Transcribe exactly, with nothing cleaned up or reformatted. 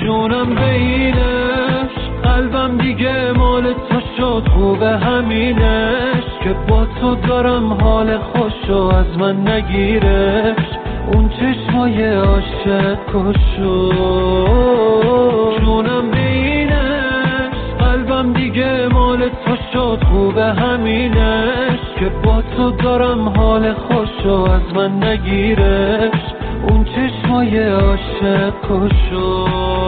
جونم بینش، قلبم دیگه مال تو شد، خوبه همینش که با تو دارم حال خوشو از من نگیرش. اون چشمای عاشق کشو جونم بینش، قلبم دیگه مال تو شد، خوبه همینش که با تو دارم حال خوشو از من نگیرش. اون چشمای عاشق کشو